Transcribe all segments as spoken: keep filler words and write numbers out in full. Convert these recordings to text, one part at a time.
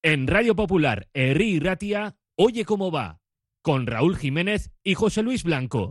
En Radio Popular, Herri y Ratia, Oye Cómo Va, con Raúl Jiménez y José Luis Blanco.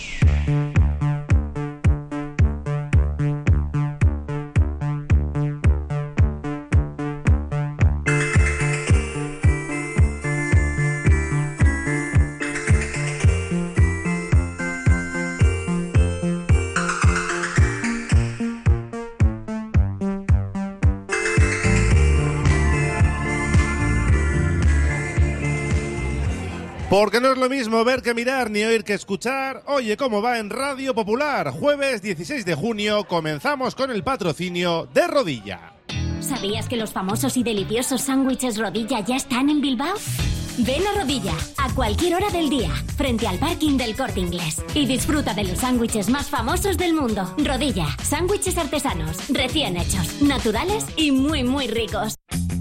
Porque no es lo mismo ver que mirar ni oír que escuchar. Oye Cómo Va en Radio Popular. Jueves dieciséis de junio comenzamos con el patrocinio de Rodilla. ¿Sabías que los famosos y deliciosos sándwiches Rodilla ya están en Bilbao? Ven a Rodilla a cualquier hora del día, frente al parking del Corte Inglés, y disfruta de los sándwiches más famosos del mundo. Rodilla, sándwiches artesanos, recién hechos, naturales y muy muy ricos.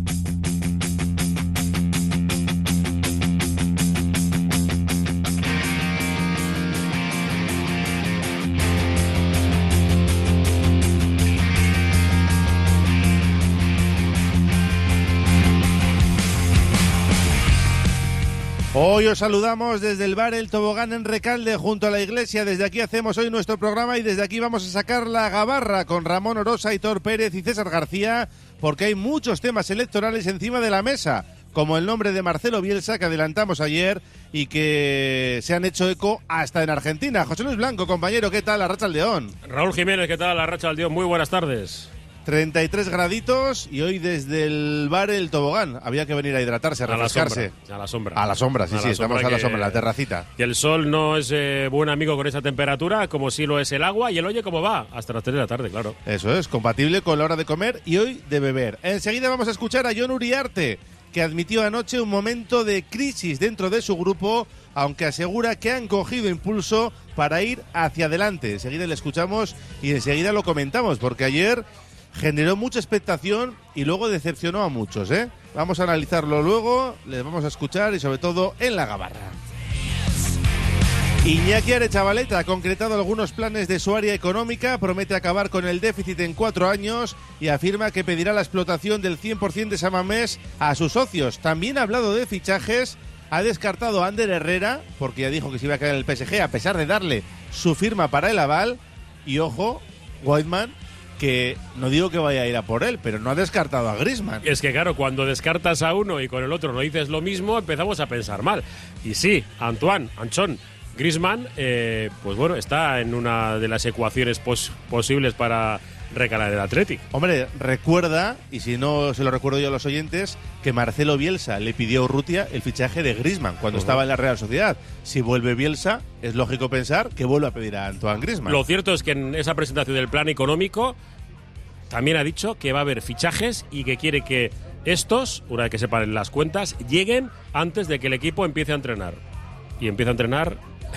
Hoy os saludamos desde el bar El Tobogán en Recalde, junto a la iglesia. Desde aquí hacemos hoy nuestro programa y desde aquí vamos a sacar la gabarra con Ramón Orosa, Aitor Pérez y César García, porque hay muchos temas electorales encima de la mesa, como el nombre de Marcelo Bielsa, que adelantamos ayer y que se han hecho eco hasta en Argentina. José Luis Blanco, compañero, ¿qué tal? Arratsaldeón. Raúl Jiménez, ¿qué tal? Arratsaldeón, muy buenas tardes. treinta y tres graditos y hoy desde el bar El Tobogán. Había que venir a hidratarse, a refrescarse. A la sombra. A la sombra, sí, a sí, la estamos sombra a la que, sombra, la terracita. Que el sol no es eh, buen amigo con esa temperatura, como sí lo es el agua, y el Oye Cómo Va, hasta las tres de la tarde, claro. Eso es, compatible con la hora de comer y hoy de beber. Enseguida vamos a escuchar a Jon Uriarte, que admitió anoche un momento de crisis dentro de su grupo, aunque asegura que han cogido impulso para ir hacia adelante. Enseguida le escuchamos y enseguida lo comentamos, porque ayer generó mucha expectación y luego decepcionó a muchos, ¿eh? Vamos a analizarlo luego, les vamos a escuchar y sobre todo en la gabarra. Iñaki Arechavaleta ha concretado algunos planes de su área económica, promete acabar con el déficit en cuatro años y afirma que pedirá la explotación del cien por ciento de San Mamés a sus socios. También ha hablado de fichajes, ha descartado a Ander Herrera, porque ya dijo que se iba a quedar en el P S G a pesar de darle su firma para el aval. Y ojo, Weidman, que no digo que vaya a ir a por él, pero no ha descartado a Griezmann. Es que claro, cuando descartas a uno y con el otro no dices lo mismo, empezamos a pensar mal. Y sí, Antoine, Anchón, Griezmann, eh, pues bueno, está en una de las ecuaciones pos- posibles para recalar el Athletic. Hombre, recuerda, y si no se lo recuerdo yo a los oyentes, que Marcelo Bielsa le pidió a Urrutia el fichaje de Griezmann cuando uh-huh. estaba en la Real Sociedad. Si vuelve Bielsa, es lógico pensar que vuelve a pedir a Antoine Griezmann. Lo cierto es que en esa presentación del plan económico también ha dicho que va a haber fichajes y que quiere que estos, una vez que separen las cuentas, lleguen antes de que el equipo empiece a entrenar. Y empieza a entrenar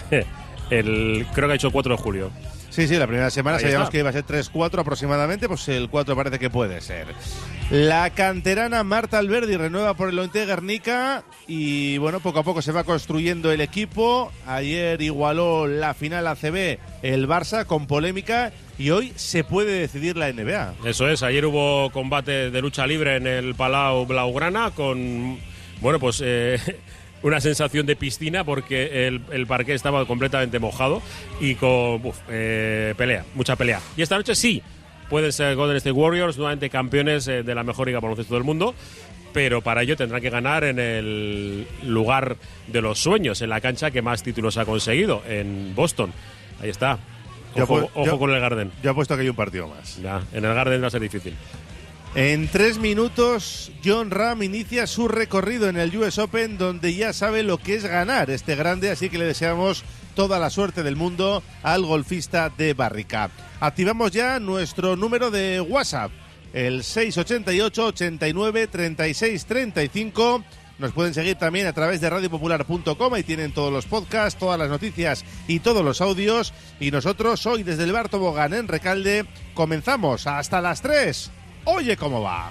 el, creo que ha hecho el cuatro de julio. Sí, sí, la primera semana Ahí sabíamos está. que iba a ser tres cuatro aproximadamente, pues el cuatro parece que puede ser. La canterana Marta Alberdi renueva por el Ointe Guernica y bueno, poco a poco se va construyendo el equipo. Ayer igualó la final A C B el Barça con polémica y hoy se puede decidir la N B A. Eso es, ayer hubo combate de lucha libre en el Palau Blaugrana con, bueno, pues eh, una sensación de piscina porque el, el parqué estaba completamente mojado y con uf, eh, pelea, mucha pelea. Y esta noche sí, pueden ser Golden State Warriors, nuevamente campeones eh, de la mejor liga baloncesto del mundo, pero para ello tendrán que ganar en el lugar de los sueños, en la cancha que más títulos ha conseguido, en Boston. Ahí está. Ojo, Yo, ojo yo, con el Garden. Yo apuesto que hay un partido más. Ya, en el Garden va a ser difícil. En tres minutos, Jon Rahm inicia su recorrido en el U S Open, donde ya sabe lo que es ganar este grande, así que le deseamos toda la suerte del mundo al golfista de Barrica. Activamos ya nuestro número de WhatsApp, el seis ocho ocho, ochenta y nueve, treinta y seis, treinta y cinco. Nos pueden seguir también a través de radio popular punto com, ahí tienen todos los podcasts, todas las noticias y todos los audios. Y nosotros hoy desde el Bar Tobogán en Recalde comenzamos hasta las tres. Oye Cómo Va.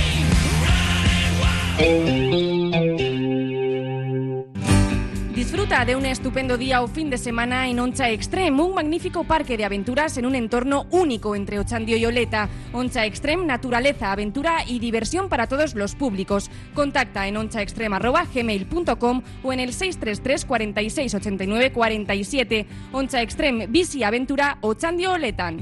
Disfruta Disfruta de un estupendo día o fin de semana en Oncha Extreme, un magnífico parque de aventuras en un entorno único entre Ochandio y Oleta. Oncha Extreme, naturaleza, aventura y diversión para todos los públicos. Contacta en onchaextreme arroba gmail punto com o en el seis tres tres, cuarenta y seis, ochenta y nueve, cuarenta y siete. Oncha Extreme, bici aventura, Ochandio Oletan.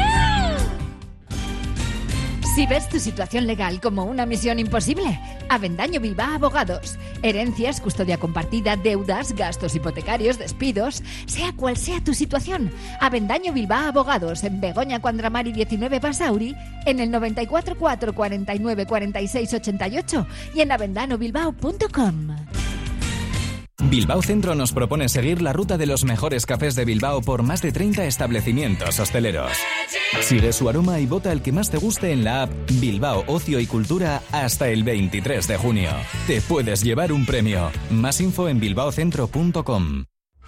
Si ves tu situación legal como una misión imposible, Avendaño Bilbao Abogados. Herencias, custodia compartida, deudas, gastos hipotecarios, despidos, sea cual sea tu situación. Avendaño Bilbao Abogados en Begoña Cuandramari diecinueve Basauri, en el noventa y cuatro, cuatro cuarenta y nueve, cuarenta y seis, ochenta y ocho y en avendano bilbao punto com. Bilbao Centro nos propone seguir la ruta de los mejores cafés de Bilbao por más de treinta establecimientos hosteleros. Sigue su aroma y vota el que más te guste en la app Bilbao Ocio y Cultura hasta el veintitrés de junio. Te puedes llevar un premio. Más info en bilbao centro punto com.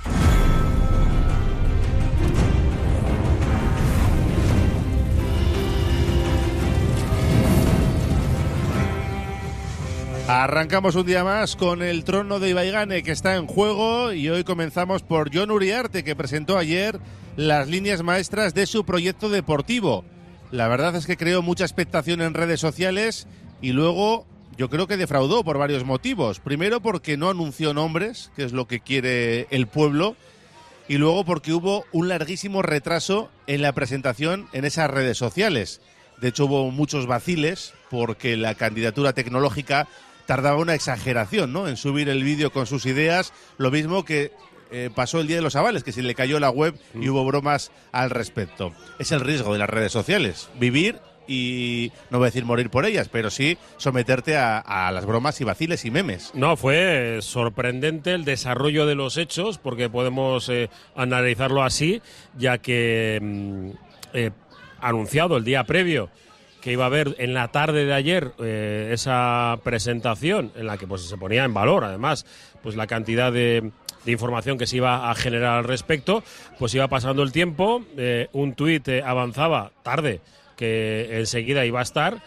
Arrancamos un día más con el trono de Ibaigane que está en juego y hoy comenzamos por Jon Uriarte, que presentó ayer las líneas maestras de su proyecto deportivo. La verdad es que creó mucha expectación en redes sociales y luego yo creo que defraudó por varios motivos. Primero porque no anunció nombres, que es lo que quiere el pueblo, y luego porque hubo un larguísimo retraso en la presentación en esas redes sociales. De hecho hubo muchos vaciles porque la candidatura tecnológica tardaba una exageración, ¿no?, en subir el vídeo con sus ideas, lo mismo que eh, pasó el día de los avales, que se le cayó la web y hubo bromas al respecto. Es el riesgo de las redes sociales, vivir y, no voy a decir morir por ellas, pero sí someterte a, a las bromas y vaciles y memes. No, fue sorprendente el desarrollo de los hechos, porque podemos eh, analizarlo así, ya que mm, eh, anunciado el día previo que iba a haber en la tarde de ayer eh, esa presentación en la que pues se ponía en valor, además, pues la cantidad de, de información que se iba a generar al respecto, pues iba pasando el tiempo, eh, un tuit eh, avanzaba tarde, que enseguida iba a estar,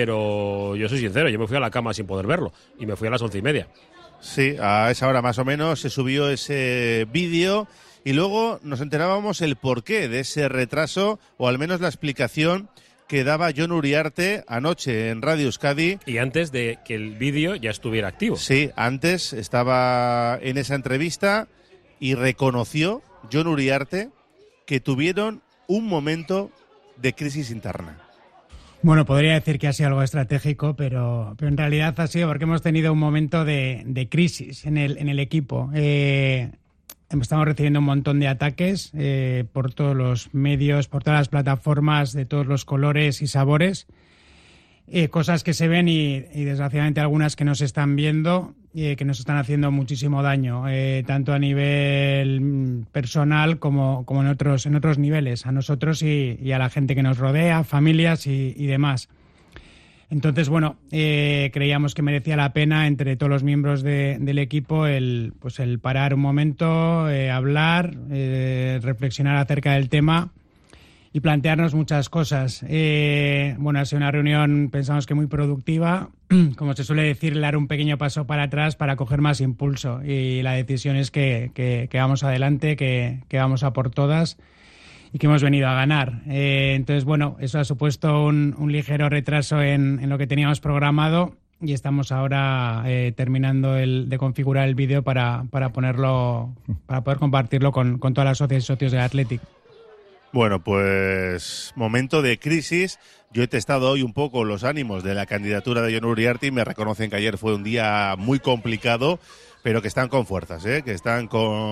pero yo soy sincero, yo me fui a la cama sin poder verlo, y me fui a las once y media. Sí, a esa hora más o menos se subió ese vídeo y luego nos enterábamos el porqué de ese retraso, o al menos la explicación que daba Jon Uriarte anoche en Radio Euskadi. Y antes de que el vídeo ya estuviera activo. Sí, antes estaba en esa entrevista y reconoció Jon Uriarte que tuvieron un momento de crisis interna. Bueno, podría decir que ha sido algo estratégico, pero, pero en realidad ha sido porque hemos tenido un momento de, de crisis en el, en el equipo. Eh, Estamos recibiendo un montón de ataques eh, por todos los medios, por todas las plataformas de todos los colores y sabores. Eh, cosas que se ven y, y desgraciadamente algunas que no se están viendo, eh, que nos están haciendo muchísimo daño, eh, tanto a nivel personal como, como en otros, en otros niveles, a nosotros y, y a la gente que nos rodea, familias y, y demás. Entonces, bueno, eh, creíamos que merecía la pena entre todos los miembros de, del equipo el, pues el parar un momento, eh, hablar, eh, reflexionar acerca del tema y plantearnos muchas cosas. Eh, bueno, ha sido una reunión, pensamos que muy productiva, como se suele decir, dar un pequeño paso para atrás para coger más impulso, y la decisión es que, que, que vamos adelante, que, que vamos a por todas y que hemos venido a ganar. Eh, entonces, bueno, eso ha supuesto un, un ligero retraso en, en lo que teníamos programado y estamos ahora eh, terminando el, de configurar el vídeo para, para ponerlo, para poder compartirlo con, con todas las socias y socios del Athletic. Bueno, pues momento de crisis. Yo he testado hoy un poco los ánimos de la candidatura de Jon Uriarte y me reconocen que ayer fue un día muy complicado, pero que están con fuerzas, ¿eh? Que están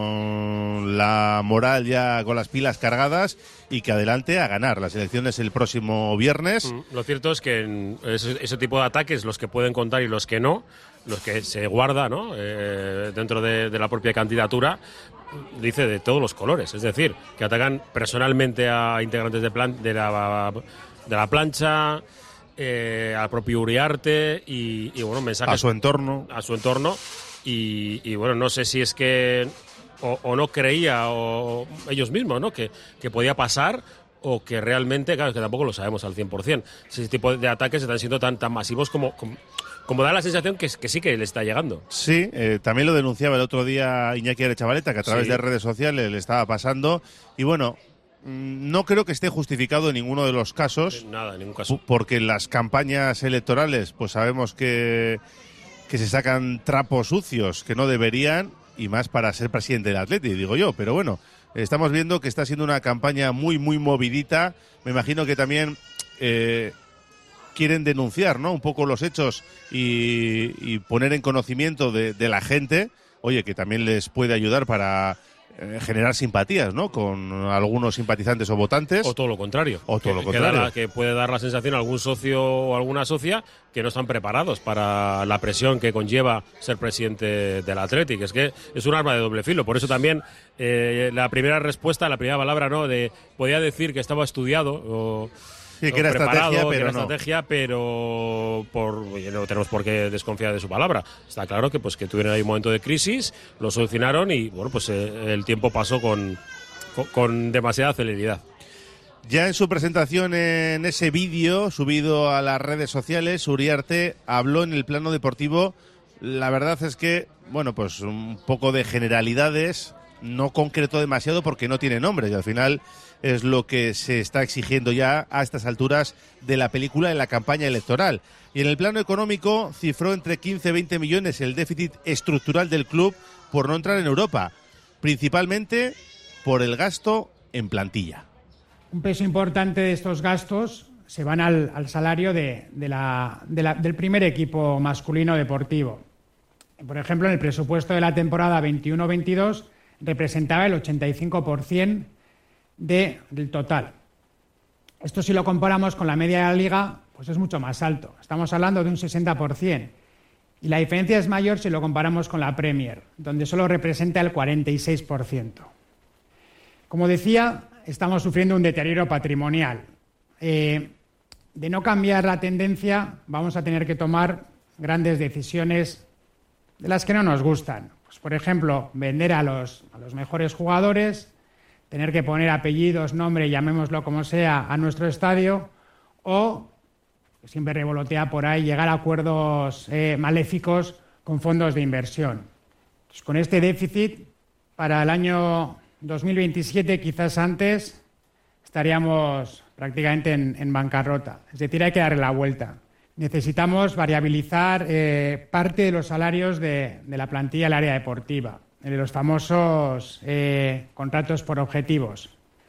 con la moral ya, con las pilas cargadas, y que adelante a ganar las elecciones el próximo viernes. Mm, lo cierto es que en ese, ese tipo de ataques, los que pueden contar y los que no, los que se guarda, ¿no?, eh, dentro de, de la propia candidatura, dice de todos los colores, es decir, que atacan personalmente a integrantes de, plan, de, la, de la plancha, eh, al propio Uriarte y, y bueno, mensajes a su entorno, a su entorno. Y, y bueno, no sé si es que o, o no creía o ellos mismos, ¿no?, que, que podía pasar, o que realmente, claro, que tampoco lo sabemos al cien por ciento. Si ese tipo de ataques están siendo tan, tan masivos como, como, como da la sensación que, que sí que le está llegando. Sí, eh, también lo denunciaba el otro día Iñaki Arechavaleta, que a través Sí. de redes sociales le estaba pasando. Y bueno, mm, no creo que esté justificado en ninguno de los casos, Nada, en ningún caso. porque en las campañas electorales pues sabemos que, que se sacan trapos sucios que no deberían, y más para ser presidente del Atleti, digo yo. Pero bueno, estamos viendo que está siendo una campaña muy, muy movidita. Me imagino que también eh, quieren denunciar, ¿no?, un poco los hechos y, y poner en conocimiento de, de la gente, oye, que también les puede ayudar para eh, generar simpatías, ¿no?, con algunos simpatizantes o votantes. O todo lo contrario. O todo que, lo contrario. Que, da la- que puede dar la sensación a algún socio o alguna socia que no están preparados para la presión que conlleva ser presidente del Athletic. Es que es un arma de doble filo. Por eso también eh, la primera respuesta, la primera palabra, ¿no?, de podía decir que estaba estudiado o, Sí, que o era preparado, estrategia, que pero era no. estrategia, pero por, oye, no tenemos por qué desconfiar de su palabra. Está claro que pues que tuvieron ahí un momento de crisis, lo solucionaron y bueno, pues eh, el tiempo pasó con, con, con demasiada celeridad. Ya en su presentación en ese vídeo subido a las redes sociales, Uriarte habló en el plano deportivo. La verdad es que, bueno, pues un poco de generalidades, no concretó demasiado porque no tiene nombres, y al final es lo que se está exigiendo ya a estas alturas de la película en la campaña electoral. Y en el plano económico cifró entre quince y veinte millones el déficit estructural del club por no entrar en Europa, principalmente por el gasto en plantilla. Un peso importante de estos gastos se van al, al salario de, de la, de la, del primer equipo masculino deportivo. Por ejemplo, en el presupuesto de la temporada veintiuno veintidós representaba el ochenta y cinco por ciento de, del total. Esto, si lo comparamos con la media de la Liga, pues es mucho más alto. Estamos hablando de un sesenta por ciento. Y la diferencia es mayor si lo comparamos con la Premier, donde solo representa el cuarenta y seis por ciento. Como decía, estamos sufriendo un deterioro patrimonial. Eh, de no cambiar la tendencia, vamos a tener que tomar grandes decisiones de las que no nos gustan. Pues, por ejemplo, vender a los, a los mejores jugadores, tener que poner apellidos, nombre, llamémoslo como sea, a nuestro estadio, o, que siempre revolotea por ahí, llegar a acuerdos eh, maléficos con fondos de inversión. Pues, con este déficit, para el año dos mil veintisiete, quizás antes, estaríamos prácticamente en, en bancarrota. Es decir, hay que darle la vuelta. Necesitamos variabilizar eh, parte de los salarios de, de la plantilla del área deportiva, de los famosos eh, contratos por objetivos.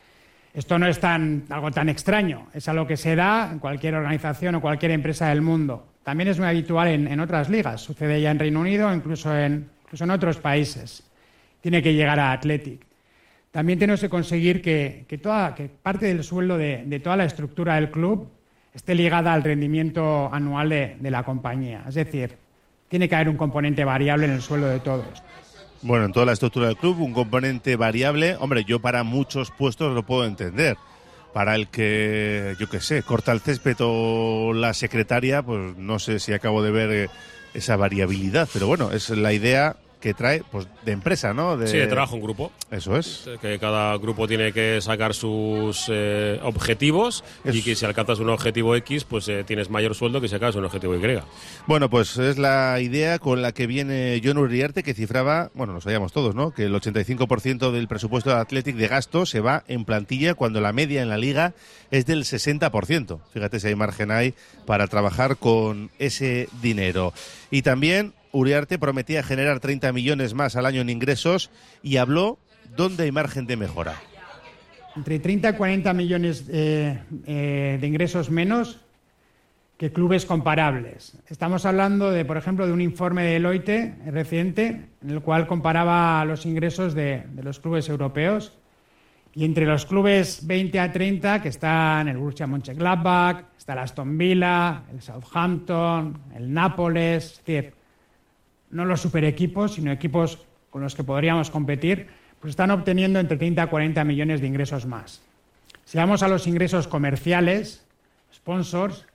Esto no es tan, algo tan extraño, es algo que se da en cualquier organización o cualquier empresa del mundo. También es muy habitual en, en otras ligas, sucede ya en Reino Unido, incluso en, incluso en otros países. Tiene que llegar a Athletic. También tenemos que conseguir que, que, toda, que parte del sueldo de, de toda la estructura del club esté ligada al rendimiento anual de, de la compañía. Es decir, tiene que haber un componente variable en el sueldo de todos. Bueno, en toda la estructura del club, un componente variable. Hombre, yo para muchos puestos lo puedo entender. Para el que, yo qué sé, corta el césped o la secretaria, pues no sé si acabo de ver eh, esa variabilidad. Pero bueno, es la idea que trae, pues, de empresa, ¿no? De... Sí, de trabajo en grupo. Eso es. Que cada grupo tiene que sacar sus eh, objetivos Es... y que si alcanzas un objetivo X, pues eh, tienes mayor sueldo que si alcanzas un objetivo Y. Bueno, pues es la idea con la que viene Jon Uriarte, que cifraba, bueno, lo sabíamos todos, ¿no?, que el ochenta y cinco por ciento del presupuesto del Athletic de gasto se va en plantilla, cuando la media en la Liga es del sesenta por ciento. Fíjate si hay margen ahí para trabajar con ese dinero. Y también Uriarte prometía generar treinta millones más al año en ingresos y habló dónde hay margen de mejora. Entre treinta y cuarenta millones eh, eh, de ingresos menos que clubes comparables. Estamos hablando, de, por ejemplo, de un informe de Deloitte reciente en el cual comparaba los ingresos de, de los clubes europeos, y entre los clubes veinte a treinta, que están el Borussia Mönchengladbach, está el Aston Villa, el Southampton, el Nápoles, es decir, no los super equipos, sino equipos con los que podríamos competir, pues están obteniendo entre treinta a cuarenta millones de ingresos más. Si vamos a los ingresos comerciales, sponsors,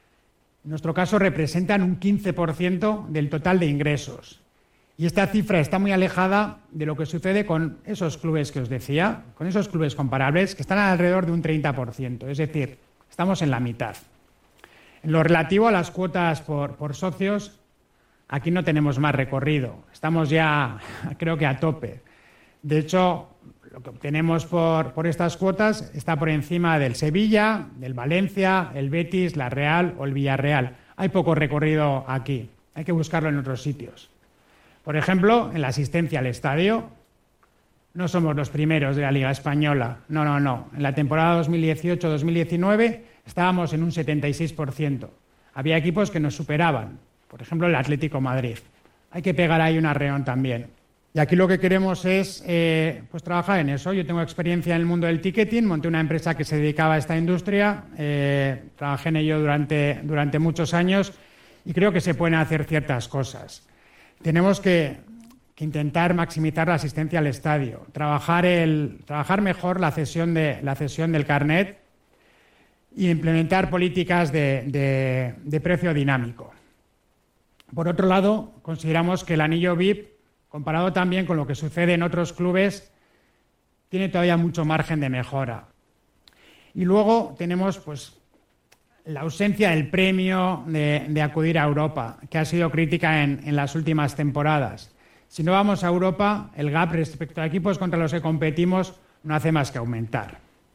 en nuestro caso representan un quince por ciento del total de ingresos. Y esta cifra está muy alejada de lo que sucede con esos clubes que os decía, con esos clubes comparables que están alrededor de un treinta por ciento. Es decir, estamos en la mitad. En lo relativo a las cuotas por, por socios, aquí no tenemos más recorrido. Estamos ya, creo que a tope. De hecho, lo que obtenemos por, por estas cuotas está por encima del Sevilla, del Valencia, el Betis, la Real o el Villarreal. Hay poco recorrido aquí. Hay que buscarlo en otros sitios. Por ejemplo, en la asistencia al estadio, no somos los primeros de la Liga Española. No, no, no. En la temporada dos mil dieciocho dos mil diecinueve estábamos en un setenta y seis por ciento. Había equipos que nos superaban. Por ejemplo, el Atlético de Madrid. Hay que pegar ahí un arreón también. Y aquí lo que queremos es eh, pues trabajar en eso. Yo tengo experiencia en el mundo del ticketing, monté una empresa que se dedicaba a esta industria, eh, trabajé en ello durante, durante muchos años y creo que se pueden hacer ciertas cosas. Tenemos que, que intentar maximizar la asistencia al estadio, trabajar, el, trabajar mejor la cesión, de, la cesión del carnet e implementar políticas de, de, de precio dinámico. Por otro lado, consideramos que el anillo V I P, comparado también con lo que sucede en otros clubes, tiene todavía mucho margen de mejora. Y luego tenemos pues, la ausencia del premio de, de acudir a Europa, que ha sido crítica en, en las últimas temporadas. Si no vamos a Europa, el gap respecto a equipos contra los que competimos no hace más que aumentar.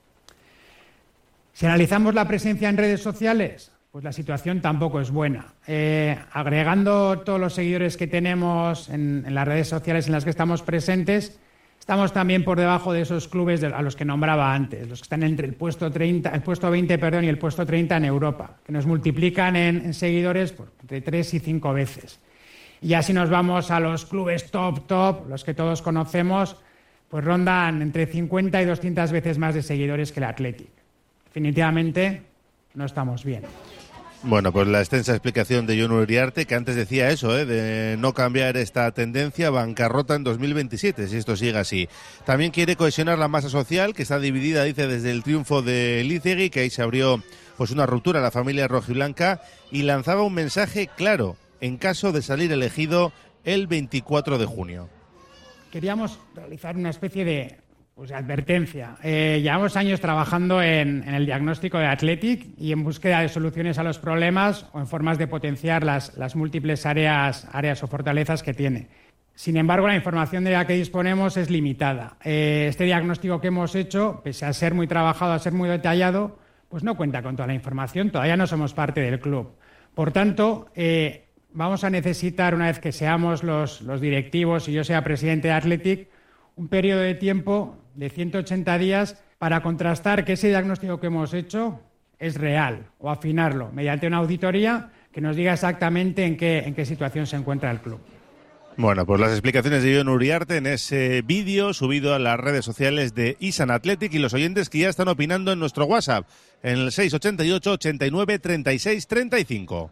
Si analizamos la presencia en redes sociales, pues la situación tampoco es buena. Eh, agregando todos los seguidores que tenemos en, en las redes sociales en las que estamos presentes, estamos también por debajo de esos clubes de, a los que nombraba antes, los que están entre el puesto treinta, el puesto veinte, perdón, y el puesto treinta en Europa, que nos multiplican en, en seguidores por entre tres y cinco veces. Y así nos vamos a los clubes top, top, los que todos conocemos, pues rondan entre cincuenta y doscientas veces más de seguidores que el Athletic. Definitivamente no estamos bien. Bueno, pues la extensa explicación de Jon Uriarte, que antes decía eso, ¿eh? de no cambiar esta tendencia, bancarrota en dos mil veintisiete, si esto sigue así. También quiere cohesionar la masa social, que está dividida, dice, desde el triunfo de Lizegui, que ahí se abrió pues una ruptura a la familia rojiblanca, y lanzaba un mensaje claro, en caso de salir elegido el veinticuatro de junio. Queríamos realizar una especie de... Pues advertencia. Eh, llevamos años trabajando en, en el diagnóstico de Athletic y en búsqueda de soluciones a los problemas o en formas de potenciar las, las múltiples áreas, áreas o fortalezas que tiene. Sin embargo, la información de la que disponemos es limitada. Eh, este diagnóstico que hemos hecho, pese a ser muy trabajado, a ser muy detallado, pues no cuenta con toda la información. Todavía no somos parte del club. Por tanto, eh, vamos a necesitar, una vez que seamos los, los directivos y yo sea presidente de Athletic, un periodo de tiempo de ciento ochenta días para contrastar que ese diagnóstico que hemos hecho es real o afinarlo mediante una auditoría que nos diga exactamente en qué, en qué situación se encuentra el club. Bueno, pues las explicaciones de Jon Uriarte en ese vídeo subido a las redes sociales de Isan Athletic y los oyentes que ya están opinando en nuestro WhatsApp en el seis ochenta y ocho, ochenta y nueve, treinta y seis, treinta y cinco.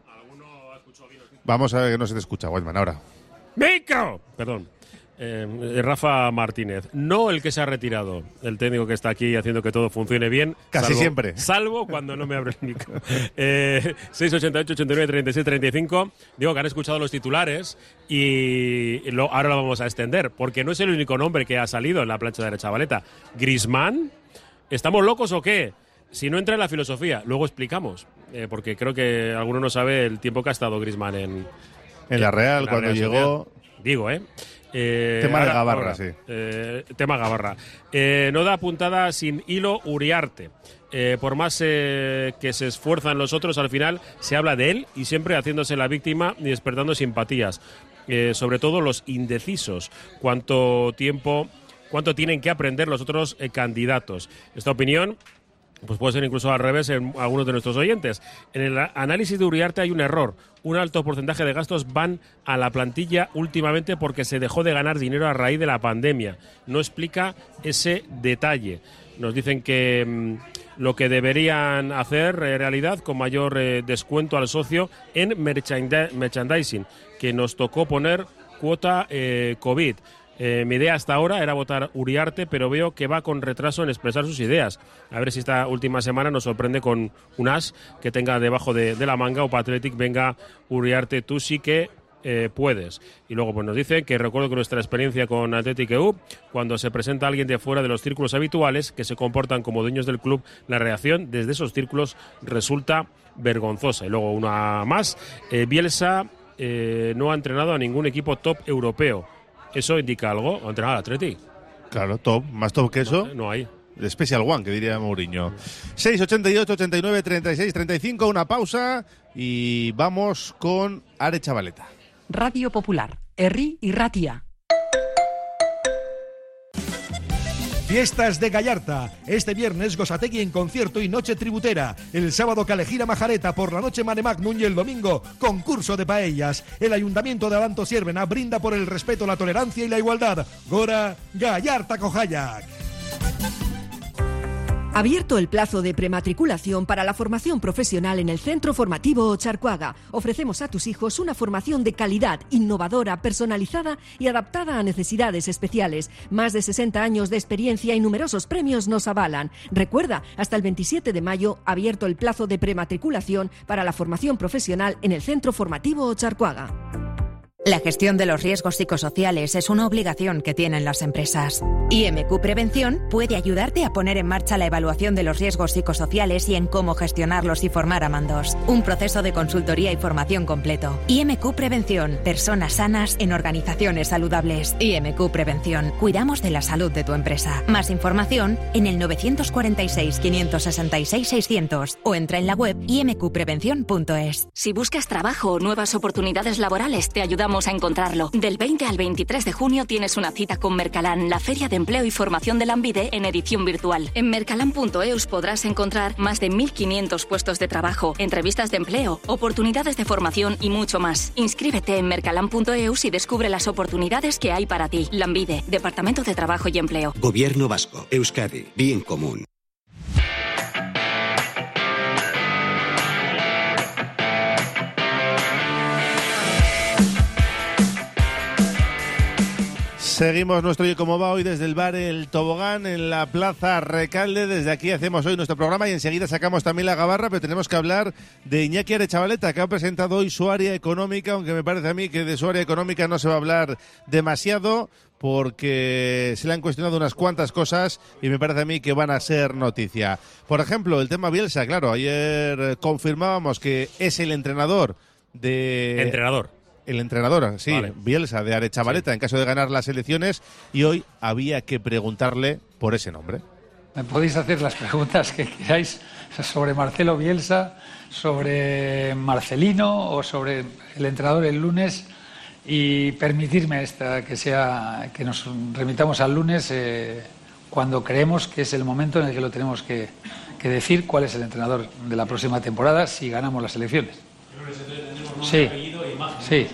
Vamos a ver que no se te escucha, Whiteman, ahora. ¡Mico! Perdón. Eh, Rafa Martínez, no el que se ha retirado, el técnico que está aquí haciendo que todo funcione bien. Casi salvo, siempre. Salvo cuando no me abre el micro. Eh, seis ochenta y ocho, ochenta y nueve, treinta y seis, treinta y cinco. Digo que han escuchado los titulares y lo, ahora lo vamos a extender, porque no es el único nombre que ha salido en la plancha de la Chavaleta. Griezmann, ¿estamos locos o qué? Si no entra en la filosofía, luego explicamos, eh, porque creo que alguno no sabe el tiempo que ha estado Griezmann en, en la Real, en la cuando Real llegó. Digo, ¿eh? Eh, tema ahora, de Gabarra, ahora, sí. Eh, tema Gabarra. Eh, no da puntada sin hilo Uriarte. Eh, por más eh, que se esfuerzan los otros, al final se habla de él y siempre haciéndose la víctima y despertando simpatías. Eh, sobre todo los indecisos. Cuánto tiempo, cuánto tienen que aprender los otros eh, candidatos. Esta opinión pues puede ser incluso al revés en algunos de nuestros oyentes. En el análisis de Uriarte hay un error. Un alto porcentaje de gastos van a la plantilla últimamente porque se dejó de ganar dinero a raíz de la pandemia. No explica ese detalle. Nos dicen que mmm, lo que deberían hacer en eh, realidad con mayor eh, descuento al socio en merchandising, que nos tocó poner cuota eh, COVID. Eh, mi idea hasta ahora era votar Uriarte, pero veo que va con retraso en expresar sus ideas. A ver si esta última semana nos sorprende con un as que tenga debajo de, de la manga o para Athletic venga Uriarte. Tú sí que eh, puedes. Y luego pues nos dicen que recuerdo que nuestra experiencia con Athletic E U, cuando se presenta alguien de fuera de los círculos habituales que se comportan como dueños del club, la reacción desde esos círculos resulta vergonzosa. Y luego una más, eh, Bielsa eh, no ha entrenado a ningún equipo top europeo. ¿Eso indica algo? ¿Ha entrenado al Athletic? Claro, top, más top que eso. No, no hay. De Special One, que diría Mourinho. seis, ochenta y ocho, ochenta y nueve, treinta y seis, treinta y cinco, una pausa y vamos con Are Chavaleta. Radio Popular, Herri y Ratia. Fiestas de Gallarta. Este viernes Gosategui en concierto y noche tributera. El sábado Calejira Majareta, por la noche Mare Magnum y el domingo concurso de paellas. El Ayuntamiento de Abanto Siervena brinda por el respeto, la tolerancia y la igualdad. Gora Gallarta Cojayac. Abierto el plazo de prematriculación para la formación profesional en el Centro Formativo Ocharcoaga. Ofrecemos a tus hijos una formación de calidad, innovadora, personalizada y adaptada a necesidades especiales. Más de sesenta años de experiencia y numerosos premios nos avalan. Recuerda, hasta el veintisiete de mayo, abierto el plazo de prematriculación para la formación profesional en el Centro Formativo Ocharcoaga. La gestión de los riesgos psicosociales es una obligación que tienen las empresas. I M Q Prevención puede ayudarte a poner en marcha la evaluación de los riesgos psicosociales y en cómo gestionarlos y formar a mandos. Un proceso de consultoría y formación completo. I M Q Prevención. Personas sanas en organizaciones saludables. I M Q Prevención. Cuidamos de la salud de tu empresa. Más información en el nueve cuatro seis, cinco seis seis, seiscientos o entra en la web i m q prevención punto es. Si buscas trabajo o nuevas oportunidades laborales, te ayudamos a encontrarlo. Del veinte al veintitrés de junio tienes una cita con Mercalan, la feria de empleo y formación de Lanbide en edición virtual. En mercalan punto e u s podrás encontrar más de mil quinientos puestos de trabajo, entrevistas de empleo, oportunidades de formación y mucho más. Inscríbete en mercalan punto e u s y descubre las oportunidades que hay para ti. Lanbide, Departamento de Trabajo y Empleo. Gobierno Vasco, Euskadi, bien común. Seguimos nuestro Oye Cómo Va hoy desde el bar El Tobogán en la Plaza Recalde. Desde aquí hacemos hoy nuestro programa y enseguida sacamos también la gabarra, pero tenemos que hablar de Iñaki Arechavaleta, que ha presentado hoy su área económica, aunque me parece a mí que de su área económica no se va a hablar demasiado porque se le han cuestionado unas cuantas cosas y me parece a mí que van a ser noticia. Por ejemplo, el tema Bielsa, claro, ayer confirmábamos que es el entrenador de... Entrenador. El entrenador, sí, vale. Bielsa, de Arechavaleta, sí, en caso de ganar las elecciones, y hoy había que preguntarle por ese nombre. Me podéis hacer las preguntas que queráis sobre Marcelo Bielsa, sobre Marcelino o sobre el entrenador el lunes, y permitirme esta que sea que nos remitamos al lunes eh, cuando creemos que es el momento en el que lo tenemos que, que decir cuál es el entrenador de la próxima temporada si ganamos las elecciones. Sí, sí.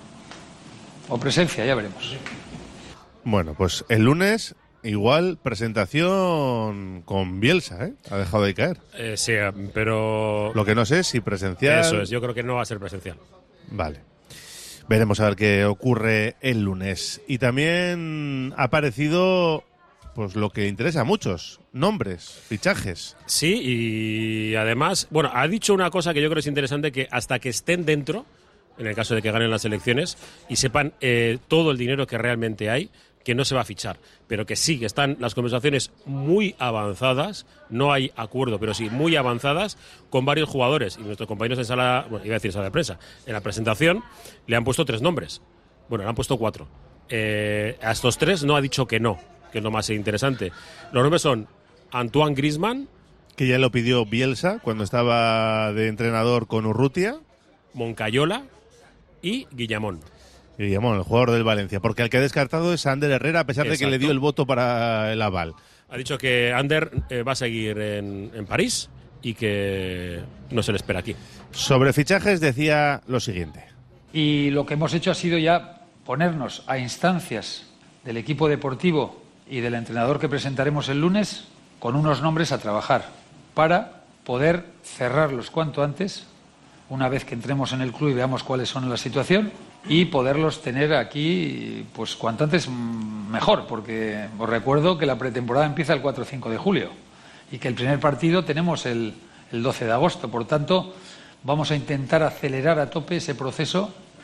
O presencia, ya veremos. Bueno, pues el lunes igual presentación con Bielsa, ¿eh? Ha dejado de caer. Eh, sí, pero... Lo que no sé es si presencial... Eso es, yo creo que no va a ser presencial. Vale. Veremos a ver qué ocurre el lunes. Y también ha aparecido... pues lo que interesa a muchos, nombres, fichajes. Sí, y además, bueno, ha dicho una cosa que yo creo que es interesante, que hasta que estén dentro, en el caso de que ganen las elecciones, y sepan eh, todo el dinero que realmente hay, que no se va a fichar, pero que sí, que están las conversaciones muy avanzadas, no hay acuerdo, pero sí, muy avanzadas, con varios jugadores, y nuestros compañeros en sala, bueno, iba a decir sala de prensa, en la presentación le han puesto tres nombres, bueno, le han puesto cuatro. Eh, a estos tres no ha dicho que no, que es lo más interesante. Los nombres son Antoine Griezmann, que ya lo pidió Bielsa cuando estaba de entrenador con Urrutia, Moncayola y Guillamón. Guillamón, el jugador del Valencia, porque el que ha descartado es Ander Herrera, a pesar Exacto. de que le dio el voto para el aval. Ha dicho que Ander eh, va a seguir en, en París y que no se le espera aquí. Sobre fichajes decía lo siguiente. Y lo que hemos hecho ha sido ya ponernos a instancias del equipo deportivo y del entrenador que presentaremos el lunes con unos nombres a trabajar para poder cerrarlos cuanto antes, una vez que entremos en el club y veamos cuáles son la situación, y poderlos tener aquí pues cuanto antes mejor, porque os recuerdo que la pretemporada empieza el cuatro o cinco de julio y que el primer partido tenemos el, el doce de agosto. Por tanto, vamos a intentar acelerar a tope ese proceso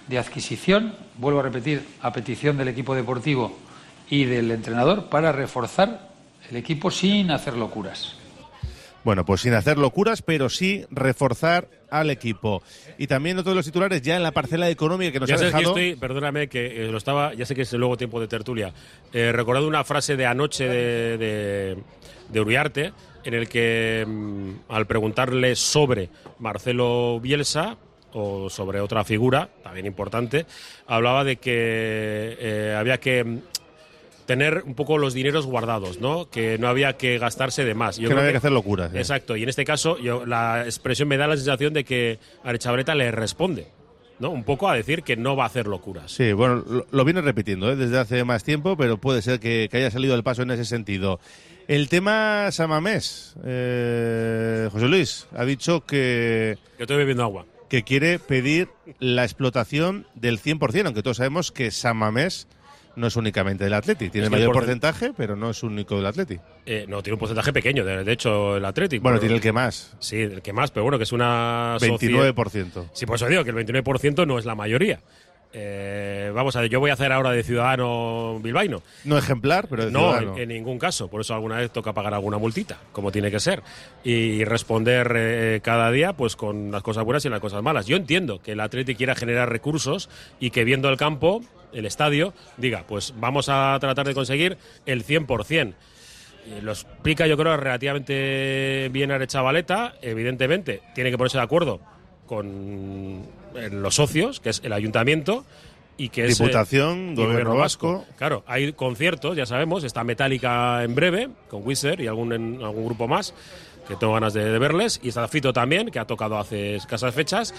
de adquisición, vuelvo a repetir, a petición del equipo deportivo y del entrenador, para reforzar el equipo sin hacer locuras. Bueno, pues sin hacer locuras, pero sí reforzar al equipo. Y también otro de los titulares ya en la parcela económica que nos ya ha sé dejado... Que estoy, perdóname, que eh, lo estaba, ya sé que es luego tiempo de tertulia, eh, recordando una frase de anoche de, de, de Uriarte, en el que mmm, al preguntarle sobre Marcelo Bielsa o sobre otra figura, también importante, hablaba de que eh, había que tener un poco los dineros guardados, ¿no? Que no había que gastarse de más. Yo que no había que, que hacer locuras. ¿eh? Exacto, y en este caso yo, la expresión me da la sensación de que Aretxabaleta le responde, ¿no? Un poco a decir que no va a hacer locuras. Sí, bueno, lo, lo viene repitiendo ¿eh? desde hace más tiempo, pero puede ser que, que haya salido del paso en ese sentido. El tema San Mamés, eh, José Luis, ha dicho que... Que estoy bebiendo agua. Que quiere pedir la explotación del cien por cien, aunque todos sabemos que San Mamés no es únicamente del Atleti, tiene es mayor porcent... porcentaje, pero no es único del Atleti. Eh, no, tiene un porcentaje pequeño, de, de hecho, el Atleti. Bueno, pero, tiene el que más. Sí, el que más, pero bueno, que es una... veintinueve por ciento. Socia... Sí, por eso digo que el veintinueve por ciento no es la mayoría. Eh, vamos a ver, yo voy a hacer ahora de ciudadano bilbaíno. No ejemplar, pero de no, ciudadano. En, en ningún caso. Por eso alguna vez toca pagar alguna multita, como tiene que ser. Y responder eh, cada día pues con las cosas buenas y las cosas malas. Yo entiendo que el Atleti quiera generar recursos y que viendo el campo, el estadio, diga, pues vamos a tratar de conseguir el cien por cien. Y lo explica, yo creo, relativamente bien Aretxabaleta. Evidentemente, tiene que ponerse de acuerdo con los socios, que es el ayuntamiento y que Diputación, es Gobierno, Gobierno Vasco. Vasco. Claro, hay conciertos, ya sabemos, está Metallica en breve, con Wizard y algún, en, algún grupo más, que tengo ganas de, de verles, y está Fito también, que ha tocado hace escasas fechas,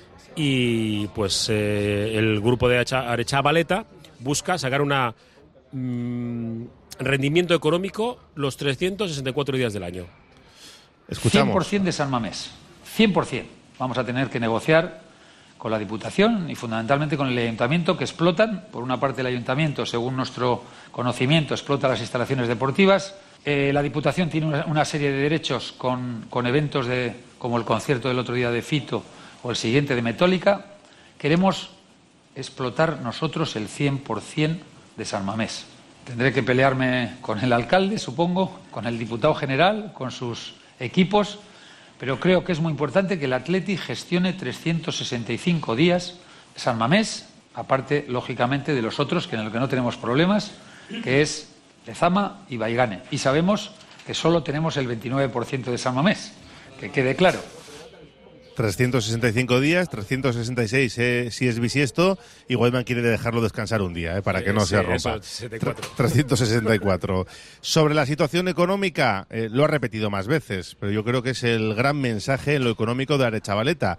y pues eh, el grupo de Aretxabaleta busca sacar una mmm, rendimiento económico los trescientos sesenta y cuatro días del año. Escuchamos. cien por ciento de San Mamés, cien por ciento. Vamos a tener que negociar con la Diputación y fundamentalmente con el Ayuntamiento, que explotan. Por una parte, el Ayuntamiento, según nuestro conocimiento, explota las instalaciones deportivas. Eh, la Diputación tiene una, una serie de derechos con, con eventos de, como el concierto del otro día de Fito o el siguiente de Metallica. Queremos explotar nosotros el cien por ciento de San Mamés. Tendré que pelearme con el alcalde, supongo, con el diputado general, con sus equipos. Pero creo que es muy importante que el Atleti gestione trescientos sesenta y cinco días de San Mamés, aparte, lógicamente, de los otros, que en los que no tenemos problemas, que es Lezama y Baigane. Y sabemos que solo tenemos el veintinueve por ciento de San Mamés, que quede claro. trescientos sesenta y cinco días, trescientos sesenta y seis eh, si es bisiesto, y Weidman quiere dejarlo descansar un día, eh, para que no sí, se rompa. Eso, trescientos sesenta y cuatro. Sobre la situación económica, eh, lo ha repetido más veces, pero yo creo que es el gran mensaje en lo económico de Aretxabaleta.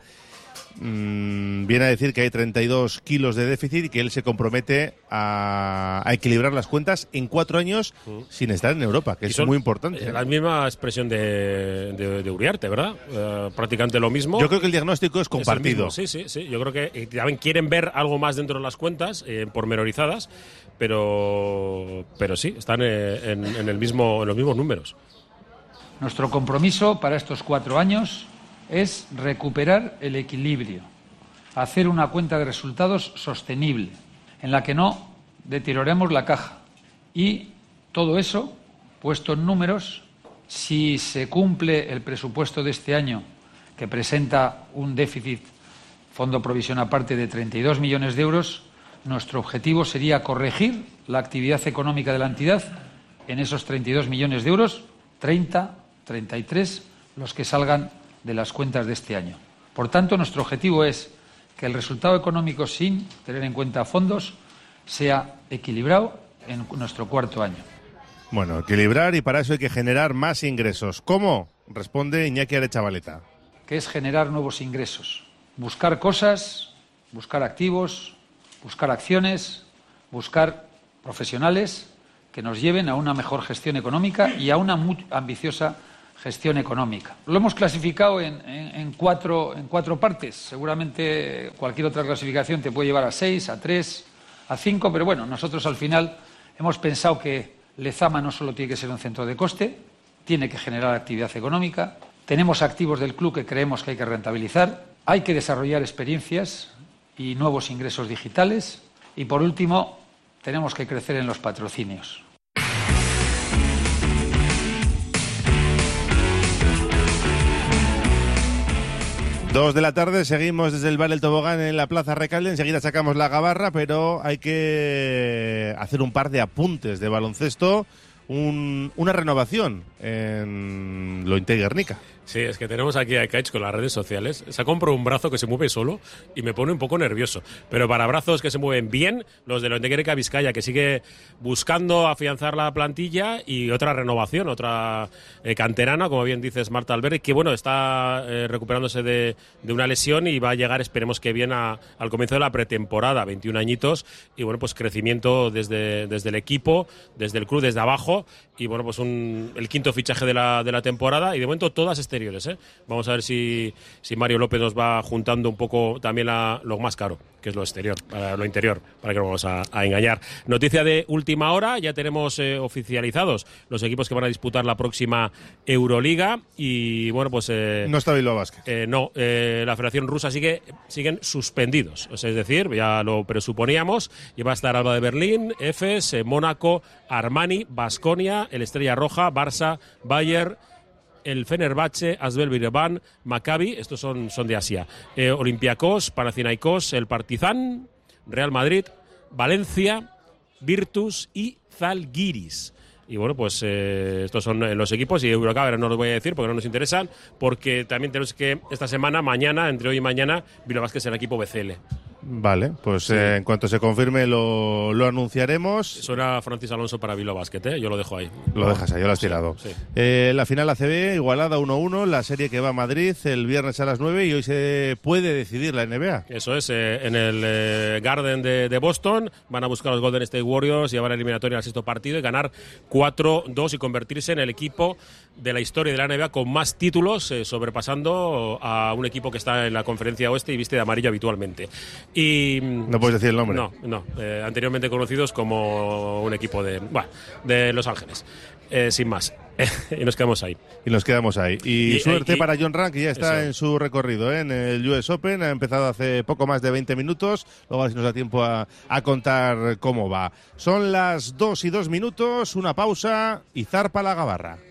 Mm, viene a decir que hay treinta y dos kilos de déficit y que él se compromete a, a equilibrar las cuentas en cuatro años mm. sin estar en Europa, que es muy importante. La misma expresión de, de, de Uriarte, ¿verdad? Eh, prácticamente lo mismo. Yo creo que el diagnóstico es compartido. Es sí, sí, sí. Yo creo que también quieren ver algo más dentro de las cuentas, eh, pormenorizadas, pero, pero sí, están eh, en, en, el mismo, en los mismos números. Nuestro compromiso para estos cuatro años es recuperar el equilibrio, hacer una cuenta de resultados sostenible, en la que no deterioremos la caja. Y todo eso, puesto en números, si se cumple el presupuesto de este año, que presenta un déficit, fondo provisión aparte, de treinta y dos millones de euros, nuestro objetivo sería corregir la actividad económica de la entidad en esos treinta y dos millones de euros, treinta, treinta y tres, los que salgan de las cuentas de este año. Por tanto, nuestro objetivo es que el resultado económico, sin tener en cuenta fondos, sea equilibrado en nuestro cuarto año. Bueno, equilibrar, y para eso hay que generar más ingresos. ¿Cómo? Responde Iñaki Aretxabaleta. Que es generar nuevos ingresos. Buscar cosas, buscar activos, buscar acciones, buscar profesionales que nos lleven a una mejor gestión económica y a una muy ambiciosa gestión económica. Lo hemos clasificado en, en, en, cuatro, en cuatro partes. Seguramente cualquier otra clasificación te puede llevar a seis, a tres, a cinco, pero bueno, nosotros al final hemos pensado que Lezama no solo tiene que ser un centro de coste, tiene que generar actividad económica. Tenemos activos del club que creemos que hay que rentabilizar. Hay que desarrollar experiencias y nuevos ingresos digitales. Y por último, tenemos que crecer en los patrocinios. Dos de la tarde, seguimos desde el Bar El Tobogán en la Plaza Recalde. Enseguida sacamos la gabarra, pero hay que hacer un par de apuntes de baloncesto. Un, una renovación en Lointe Guernica. Sí, es que tenemos aquí a Ekaich con las redes sociales. Se ha comprado un brazo que se mueve solo y me pone un poco nervioso. Pero para brazos que se mueven bien, los de Lointe Guernica Vizcaya, que sigue buscando afianzar la plantilla, y otra renovación, otra eh, canterana, como bien dices, Marta Alberdi, que bueno, está eh, recuperándose de, de una lesión y va a llegar, esperemos que bien, a, al comienzo de la pretemporada, veintiún añitos, y bueno, pues crecimiento desde, desde el equipo, desde el club, desde abajo, y bueno, pues un, el quinto fichaje de la, de la temporada, y de momento todas exteriores, ¿eh? Vamos a ver si, si Mario López nos va juntando un poco también a lo más caro, que es lo exterior, para lo interior, para que no vamos a, a engañar. Noticia de última hora, ya tenemos eh, oficializados los equipos que van a disputar la próxima Euroliga, y bueno, pues... Eh, no está Bilbao Basket. Eh, no, eh, la Federación Rusa sigue siguen suspendidos, o sea, es decir, ya lo presuponíamos, y va a estar Alba de Berlín, Efes, eh, Mónaco, Armani, Baskonia, el Estrella Roja, Barça, Bayern, el Fenerbahce, Asvel Yerevan, Maccabi, estos son, son de Asia, eh, Olympiacos, Panathinaikos, el Partizan, Real Madrid, Valencia, Virtus y Zalgiris. Y bueno, pues eh, estos son los equipos, y Eurocup no los voy a decir porque no nos interesan, porque también tenemos que esta semana, mañana, entre hoy y mañana, Bilbao Basket es el equipo B C L. Vale, pues sí. eh, en cuanto se confirme lo, lo anunciaremos. Suena Francis Alonso para Bilbao Basket, ¿eh? Yo lo dejo ahí. Lo dejas ahí, yo lo has tirado. Sí, sí. Eh, la final A C B, igualada uno uno, la serie que va a Madrid el viernes a las nueve, y hoy se puede decidir la N B A. Eso es, eh, en el eh, Garden de, de Boston van a buscar los Golden State Warriors, llevar a eliminatoria al sexto partido y ganar cuatro dos y convertirse en el equipo de la historia de la N B A con más títulos, eh, sobrepasando a un equipo que está en la conferencia oeste y viste de amarillo habitualmente. Y no puedes decir el nombre. No, no. Eh, anteriormente conocidos como un equipo de, bueno, de Los Ángeles. Eh, sin más. Y nos quedamos ahí. Y nos quedamos ahí. Y, y suerte y, para John Ram, que ya está eso. en su recorrido, ¿eh? En el U S Open. Ha empezado hace poco más de veinte minutos. Luego a ver si nos da tiempo a, a contar cómo va. Son las dos y dos minutos, una pausa y zarpa la gabarra.